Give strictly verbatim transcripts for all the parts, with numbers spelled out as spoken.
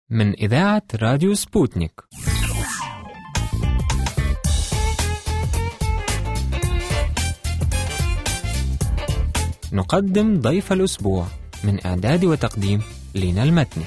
من إذاعة راديو سبوتنيك. نقدم ضيف الأسبوع من إعداد وتقديم لينا المتني.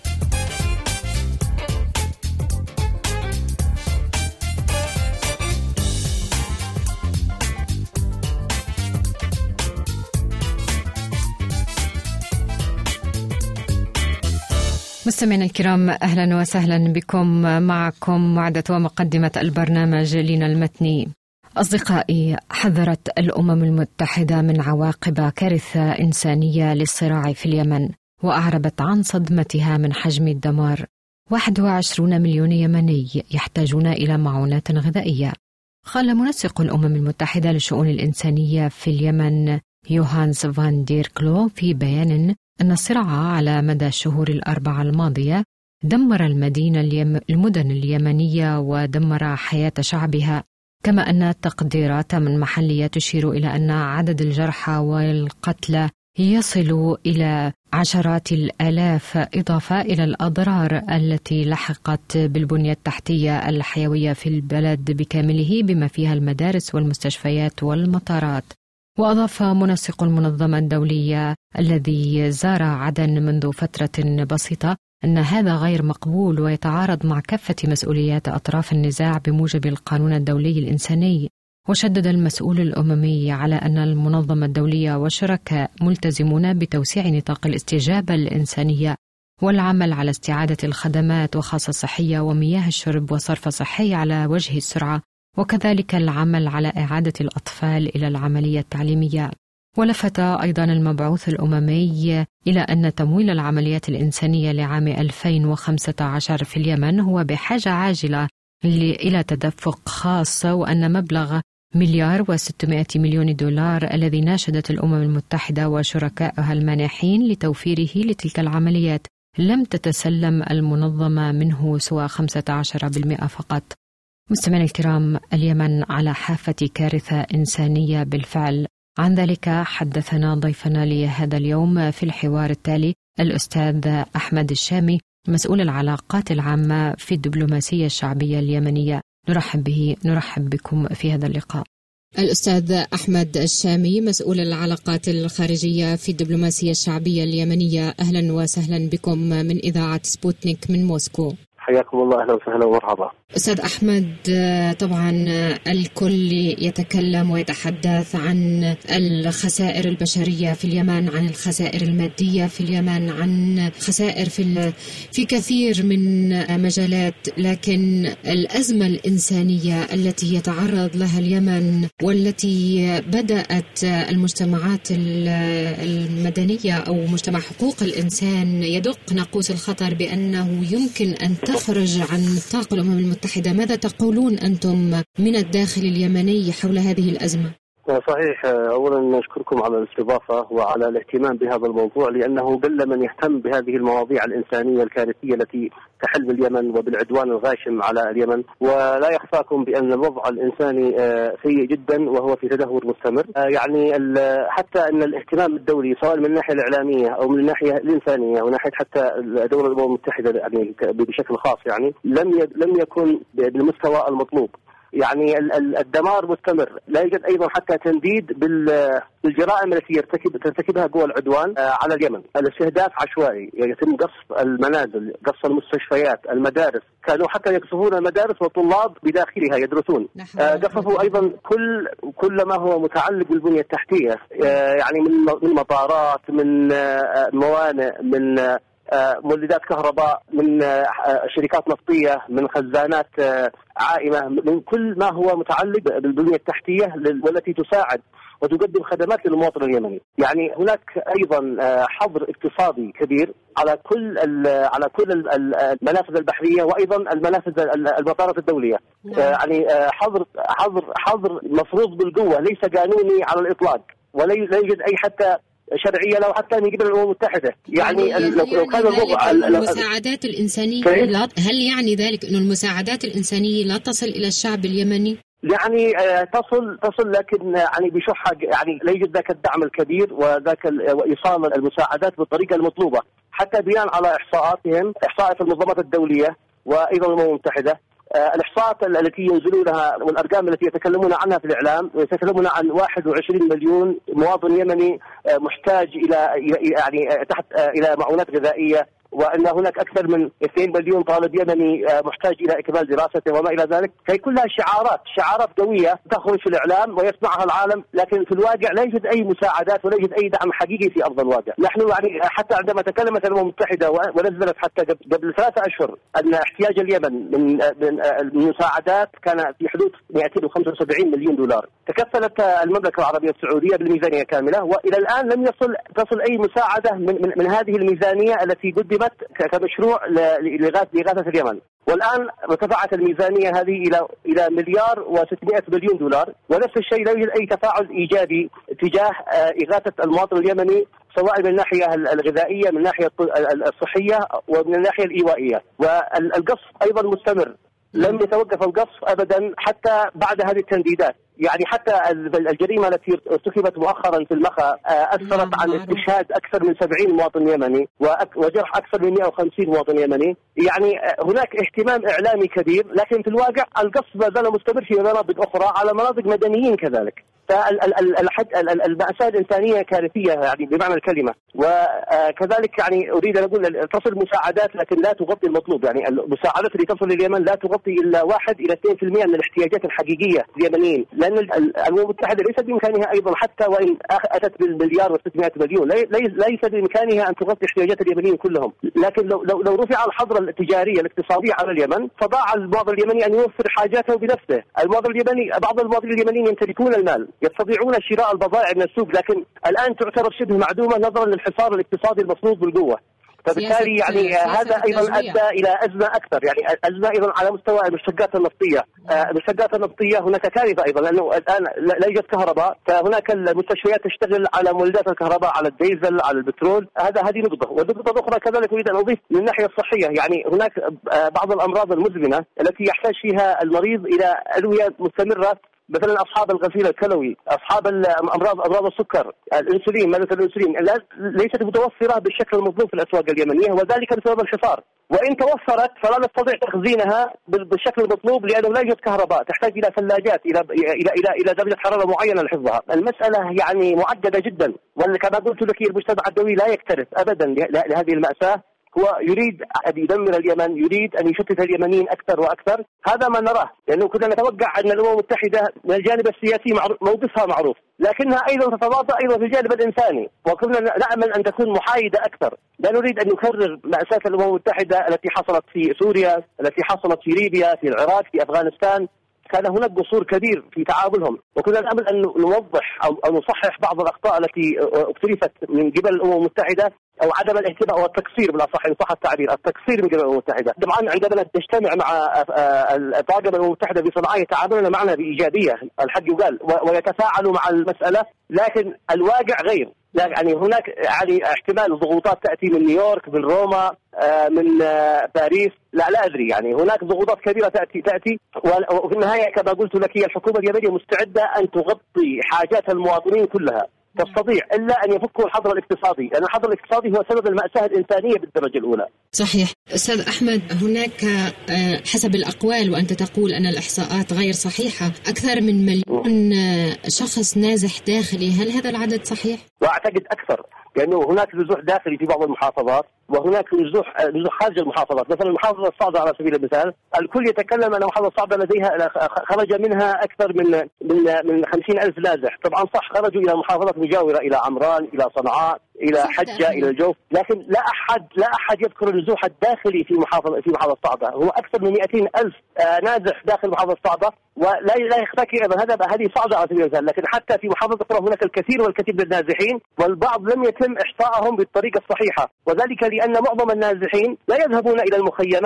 مستمعينا الكرام، أهلا وسهلا بكم. معكم معدة ومقدمة البرنامج لينا المتني. أصدقائي، حذرت الأمم المتحدة من عواقب كارثة إنسانية للصراع في اليمن، وأعربت عن صدمتها من حجم الدمار. واحد وعشرين مليون يمني يحتاجون إلى معونات غذائية. قال منسق الأمم المتحدة للشؤون الإنسانية في اليمن يوهانس فان دير كلو في بيان أن الصراع على مدى الشهور الأربعة الماضية دمر المدينة اليم... المدن اليمنية ودمر حياة شعبها، كما أن التقديرات من محلية تشير إلى أن عدد الجرحى والقتلى يصل إلى عشرات الآلاف، إضافة إلى الأضرار التي لحقت بالبنية التحتية الحيوية في البلد بكامله بما فيها المدارس والمستشفيات والمطارات. وأضاف منسق المنظمة الدولية الذي زار عدن منذ فترة بسيطة أن هذا غير مقبول ويتعارض مع كافة مسؤوليات أطراف النزاع بموجب القانون الدولي الإنساني. وشدد المسؤول الأممي على أن المنظمة الدولية والشركاء ملتزمون بتوسيع نطاق الاستجابة الإنسانية والعمل على استعادة الخدمات وخاصة الصحية ومياه الشرب وصرف صحي على وجه السرعة، وكذلك العمل على إعادة الأطفال إلى العملية التعليمية. ولفت أيضا المبعوث الأممي إلى أن تمويل العمليات الإنسانية لعام ألفين وخمسة عشر في اليمن هو بحاجة عاجلة إلى تدفق خاص، وأن مبلغ مليار وستمائة مليون دولار الذي ناشدت الأمم المتحدة وشركائها المانحين لتوفيره لتلك العمليات لم تتسلم المنظمة منه سوى خمسة عشر بالمئة فقط. مستمعينا الكرام، اليمن على حافة كارثة إنسانية بالفعل. عن ذلك حدثنا ضيفنا لهذا اليوم في الحوار التالي الأستاذ أحمد الشامي، مسؤول العلاقات العامة في الدبلوماسية الشعبية اليمنية. نرحب به نرحب بكم في هذا اللقاء. الأستاذ أحمد الشامي، مسؤول العلاقات الخارجية في الدبلوماسية الشعبية اليمنية، أهلا وسهلا بكم من إذاعة سبوتنيك من موسكو. حياكم الله، أهلا وسهلا ومرحبا. أستاذ أحمد، طبعا الكل يتكلم ويتحدث عن الخسائر البشرية في اليمن، عن الخسائر المادية في اليمن، عن خسائر في في كثير من مجالات، لكن الأزمة الإنسانية التي يتعرض لها اليمن والتي بدأت المجتمعات المدنية أو مجتمع حقوق الإنسان يدق ناقوس الخطر بأنه يمكن أن تخرج عن نطاق الأمم المتحدة. ماذا تقولون أنتم من الداخل اليمني حول هذه الأزمة؟ صحيح، أولا نشكركم على الاستضافة وعلى الاهتمام بهذا الموضوع، لأنه قل من يهتم بهذه المواضيع الإنسانية الكارثية التي تحل باليمن وبالعدوان الغاشم على اليمن. ولا يخفاكم بأن الوضع الإنساني سيء جدا وهو في تدهور مستمر. يعني حتى أن الاهتمام الدولي سواء من الناحية الإعلامية أو من الناحية الإنسانية وناحية حتى دول الأمم المتحدة يعني بشكل خاص يعني لم لم يكن بالمستوى المطلوب. يعني الدمار مستمر، لا يوجد أيضا حتى تنديد بالجرائم التي يرتكب ترتكبها قوى العدوان على اليمن. الاستهداف عشوائي، يتم قصف المنازل، قصف المستشفيات، المدارس، كانوا حتى يقصفون المدارس والطلاب بداخلها يدرسون. قصفوا أيضا كل كل ما هو متعلق بالبنية التحتية، يعني من من مطارات، من موانئ، من مولدات كهرباء، من شركات نفطية، من خزانات عائمة، من كل ما هو متعلق بالبنية التحتية والتي تساعد وتقدم خدمات للمواطن اليمني. يعني هناك أيضا حظر اقتصادي كبير على كل على كل المنافذ البحرية وأيضا المنافذ المطارات الدولية. يعني حظر حظر حظر مفروض بالقوة، ليس قانوني على الإطلاق، ولا يوجد أي حتى شرعية لو حتى من قبل الأمم المتحدة. يعني, يعني لو, لو كان الوضع المساعدات الإنسانية لا، هل يعني ذلك أن المساعدات الإنسانية لا تصل إلى الشعب اليمني؟ يعني تصل تصل لكن يعني بشح، يعني لا يوجد ذاك الدعم الكبير وذاك وإيصال المساعدات بالطريقة المطلوبة. حتى بناء على إحصاءاتهم، إحصاءات المنظمات الدولية وأيضا الأمم المتحدة، الإحصاءات التي ينزلونها والأرقام التي يتكلمون عنها في الإعلام، يتكلمون عن واحد وعشرين مليون مواطن يمني محتاج إلى يعني تحت إلى معونات غذائية، وأن هناك أكثر من اثنين مليون طالب يمني محتاج إلى إكمال دراسته وما إلى ذلك. هي كلها شعارات شعارات قوية تخرج في الإعلام ويسمعها العالم، لكن في الواقع لا يوجد أي مساعدات ولا يوجد أي دعم حقيقي في أرض الواقع. نحن يعني حتى عندما تكلمت الأمم المتحدة ونزلت حتى قبل ثلاثة أشهر أن احتياج اليمن من المساعدات كان في حدود مئتين وخمسة وسبعين مليون دولار، تكفلت المملكة العربية السعودية بالميزانية كاملة، وإلى الآن لم يصل تصل أي مساعدة من, من, من هذه الميزانية التي قدمت كمشروع لإغاثة اليمن. والآن ارتفعت الميزانية هذه إلى إلى مليار وستمائة مليون دولار، ونفس الشيء لا يوجد أي تفاعل إيجابي تجاه إغاثة المواطن اليمني، سواء من الناحية الغذائية من الناحية الصحية ومن الناحية الإيوائية. والقصف أيضا مستمر، لم يتوقف القصف أبدا حتى بعد هذه التنديدات. يعني حتى الجريمة التي ارتكبت مؤخرا في المخا أسفرت عن استشهاد أكثر من سبعين مواطن يمني وجرح أكثر من مئة وخمسين مواطن يمني. يعني هناك اهتمام إعلامي كبير، لكن في الواقع القصف ما زال مستمر في مناطق أخرى على مناطق مدنيين كذلك. فالمأساة الإنسانية كارثية يعني بمعنى الكلمة. وكذلك يعني أريد أن أقول تصل مساعدات لكن لا تغطي المطلوب. يعني المساعدات اللي تصل لليمن لا تغطي إلا واحد إلى اثنين في المئة من الاحتياجات الحقيقية اليمنيين، لأن الأمم المتحدة ليس بإمكانها أيضا حتى وإن أتت بالمليار وستمائة مليون ليس بإمكانها أن تغطي احتياجات اليمنيين كلهم. لكن لو لو, لو رفع الحظر التجارية الاقتصادية على اليمن فضاع المواطن اليمني أن يوفر حاجاته بنفسه. المواطن اليمني بعض المواطنين اليمنيين يمتلكون المال، يستطيعون شراء البضائع من السوق، لكن الآن تعتبر شبه معدومة نظرا للحصار الاقتصادي المفروض بالقوة. فبالتالي يعني هذا أيضا أدى إلى أزمة أكثر، يعني أزمة أيضا على مستوى المشتقات النفطية. المشتقات النفطية هناك كارثة أيضا، لأنه الآن لا يوجد كهرباء، فهناك المستشفيات تشتغل على مولدات الكهرباء، على الديزل، على البترول. هذا هذه نقطة. والنقطة الأخرى كذلك أريد أن أضيف من الناحية الصحية، يعني هناك بعض الأمراض المزمنة التي يحتاج فيها المريض إلى أدوية مستمرة، مثلا أصحاب الغسيل الكلوي، أصحاب الأمراض أمراض السكر، الأنسولين، مادة الأنسولين ليست متوفرة بالشكل المطلوب في الأسواق اليمنية، وذلك بسبب الحصار. وإن توفرت فلا نستطيع تخزينها بالشكل المطلوب لأنه لا يوجد كهرباء، تحتاج إلى ثلاجات إلى إلى إلى إلى درجة حرارة معينة لحفظها. المسألة يعني معقدة جدا، وكما قلت لك المجتمع الدولي لا يكترث أبدا لهذه المأساة. هو يريد أن يدمر اليمن، يريد أن يشتت اليمنيين أكثر وأكثر. هذا ما نراه، لأنه كنا نتوقع أن الأمم المتحدة من الجانب السياسي موقفها معروف، لكنها أيضا تتواطأ أيضا في الجانب الإنساني، وكنا نأمل أن تكون محايدة أكثر. لا نريد أن نكرر مأساة الأمم المتحدة التي حصلت في سوريا، التي حصلت في ليبيا، في العراق، في أفغانستان. كان هناك قصور كبير في تعاملهم، وكنا نأمل أن نوضح أو, أو نصحح بعض الأخطاء التي اقترفت من قبل الأمم المتحدة، أو عدم الاهتمام أو التقصير بالأصح إن صح التعبير، التقصير من قبل الأمم المتحدة. طبعا عندما تجتمع مع طاقم الأمم المتحدة بصنعاء يتعاملون معنا بإيجابية، الحق يقال، ويتفاعلوا مع المسألة، لكن الواقع غير. يعني هناك يعني احتمال ضغوطات تأتي من نيويورك، من روما، من باريس، لا لا أدري. يعني هناك ضغوطات كبيرة تأتي تأتي وفي النهاية كما قلت لك هي الحكومة اليمنية مستعدة أن تغطي حاجات المواطنين كلها، تستطيع إلا أن يفكوا الحظر الاقتصادي، لأن الحظر الاقتصادي هو سبب المأساة الإنسانية بالدرجة الأولى. صحيح. أستاذ أحمد، هناك حسب الأقوال وأنت تقول أن الإحصاءات غير صحيحة أكثر من مليون شخص نازح داخلي، هل هذا العدد صحيح؟ وأعتقد أكثر، لأنه يعني هناك نزوح داخلي في بعض المحافظات وهناك نزوح نزوح خارج المحافظات. مثلا المحافظة الصعدة على سبيل المثال، الكل يتكلم أن المحافظة الصعدة لديها خرج منها أكثر من من من خمسين ألف نازح. طبعا صح، خرجوا إلى محافظات مجاورة، إلى عمران، إلى صنعاء، إلى حجة، إلى الجوف، لكن لا أحد لا أحد يذكر النزوح الداخلي في محافظة في محافظة الصعدة. هو أكثر من مئتين ألف نازح داخل محافظة الصعدة، ولا لا يختفي أيضا هذا هذه صعدة على سبيل المثال. لكن حتى في محافظة أخرى هناك الكثير والكثير من النازحين، والبعض لم يتم إحصائهم بالطريقة الصحيحة، وذلك لأن معظم النازحين لا يذهبون إلى المخيمات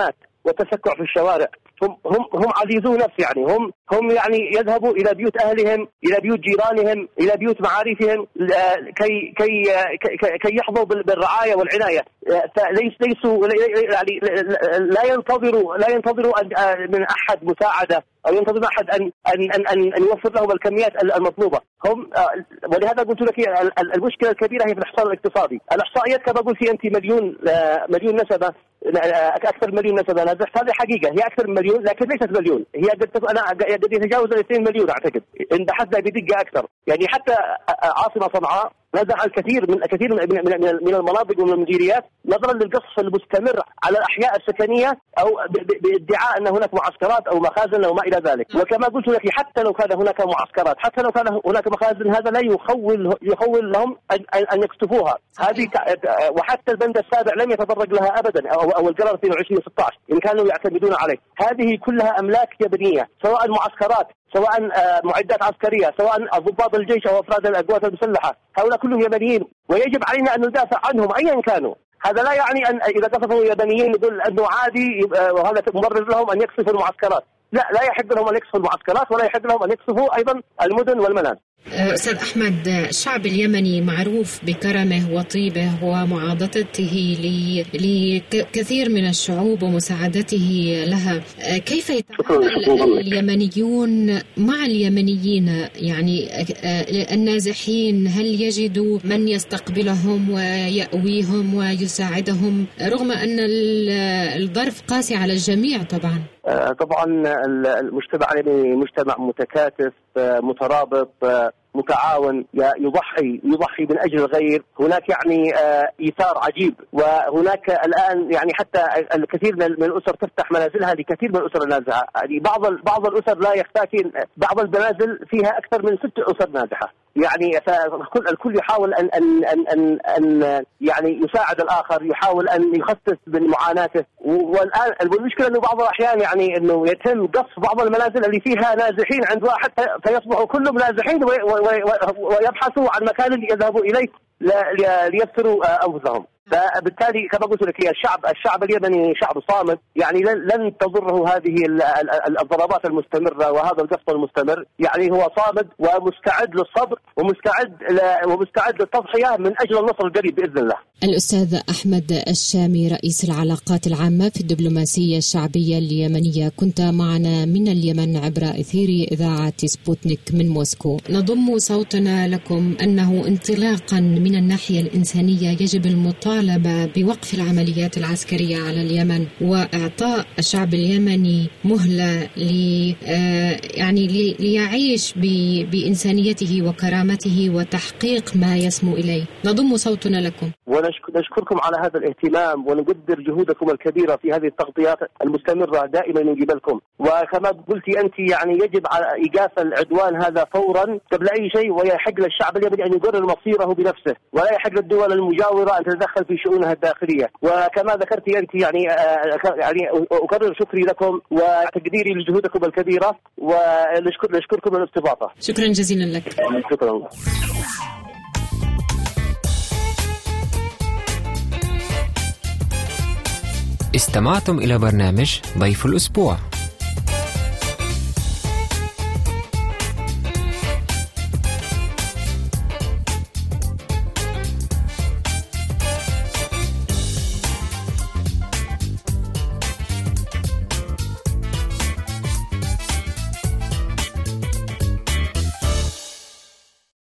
والتسكع في الشوارع. هم هم هم عزيزو نفس، يعني هم هم يعني يذهبوا إلى بيوت أهلهم، إلى بيوت جيرانهم، إلى بيوت معارفهم كي كي كي يحظوا بالرعاية والعناية. فليس ليسوا يعني لا ينتظروا لا ينتظروا من أحد مساعدة أو ينتظر أحد أن أن أن أن, أن يوفر لهم الكميات المطلوبة. هم ولهذا قلت لك المشكلة الكبيرة هي في الإحصاء الاقتصادي. الإحصائيات كما قلت أنت مليون مليون نسبة، أكثر مليون نسبة نازح، هذه حقيقة، هي أكثر من مليون لكن ليست مليون، هي قد أنا قد يتجاوز اثنين مليون أعتقد إن بحثنا بدقة أكثر. يعني حتى عاصمة صنعاء نزح الكثير من كثير من من, من المناطق ومن المديريات نظرا للقصف المستمر على الأحياء السكنية أو بادعاء أن هناك معسكرات أو مخازن أو ما إلى ذلك. وكما قلت لك حتى لو كان هناك معسكرات، حتى لو كان هناك مخازن، هذا لا يخول يخول لهم أن, أن يكتفوها. هذه وحتى البند السابع لم يتطرق لها أبدا، أو, أو القرار اثنين وعشرين ستة عشر إن كانوا يعتمدون عليه. هذه كلها أملاك يابانية، سواء معسكرات، سواء معدات عسكرية، سواء ضباط الجيش أو أفراد القوات المسلحة، هؤلاء كلهم يابانيين ويجب علينا أن ندافع عنهم أيا كانوا. هذا لا يعني أن إذا قصفوا يابانيين يقول أنه عادي وهذا مبرر لهم أن يقصفوا المعسكرات. لا، لا يحق لهم أن يقصفوا المعسكرات ولا يحق لهم أن يقصفوا أيضا المدن والمنازل. أستاذ أحمد، الشعب اليمني معروف بكرمه وطيبه ومعاضدته لكثير من الشعوب ومساعدته لها. كيف يتعامل اليمنيون مع اليمنيين، يعني النازحين؟ هل يجدوا من يستقبلهم ويأويهم ويساعدهم رغم أن الظرف قاسي على الجميع؟ طبعا طبعا المجتمع اليمني مجتمع متكاتف مترابط متعاون، يضحي يضحي من أجل الغير. هناك يعني إيثار عجيب، وهناك الآن يعني حتى الكثير من الأسر تفتح منازلها لكثير من الأسر النازحة. يعني بعض بعض الأسر لا يختاكين، بعض المنازل فيها أكثر من ست أسر نازحة. يعني فالكل الكل يحاول أن أن أن أن يعني يساعد الآخر، يحاول أن يخفف من معاناته. والآن المشكلة إنه بعض الأحيان يعني إنه يتم قصف بعض المنازل اللي فيها نازحين عند واحد، فيصبحوا كلهم نازحين ويبحثوا عن مكان يذهبوا إليه ليفتروا أنفسهم. فبالتالي كما قلت لك الشعب الشعب اليمني شعب صامد، يعني لن تضره هذه الضربات المستمرة وهذا القصف المستمر. يعني هو صامد ومستعد للصبر ومستعد ومستعد للتضحية من أجل النصر القريب بإذن الله. الأستاذ أحمد الشامي، رئيس العلاقات العامة في الدبلوماسية الشعبية اليمنية، كنت معنا من اليمن عبر إثير إذاعة سبوتنيك من موسكو. نضم صوتنا لكم أنه انطلاقا من الناحية الإنسانية يجب المطالبة بوقف العمليات العسكرية على اليمن وإعطاء الشعب اليمني مهلة لي يعني لي ليعيش بإنسانيته وكرامته وتحقيق ما يسمو إليه. نضم صوتنا لكم ونشكركم على هذا الاهتمام، ونقدر جهودكم الكبيرة في هذه التغطيات المستمرة دائما من قبلكم. وكما قلتي أنت يعني يجب على إيقاف العدوان هذا فورا قبل أي شيء، ويحق للشعب اليمني أن يقرر مصيره بنفسه، ولا يحق للدول المجاورة أن تتدخل في شؤونها الداخلية. وكما ذكرت أنت يعني يعني أكرر شكري لكم وتقديري لجهودكم الكبيرة، ونشكركم الاستضافة. شكرا جزيلا لك. شكرا. استمعتم إلى برنامج ضيف الأسبوع.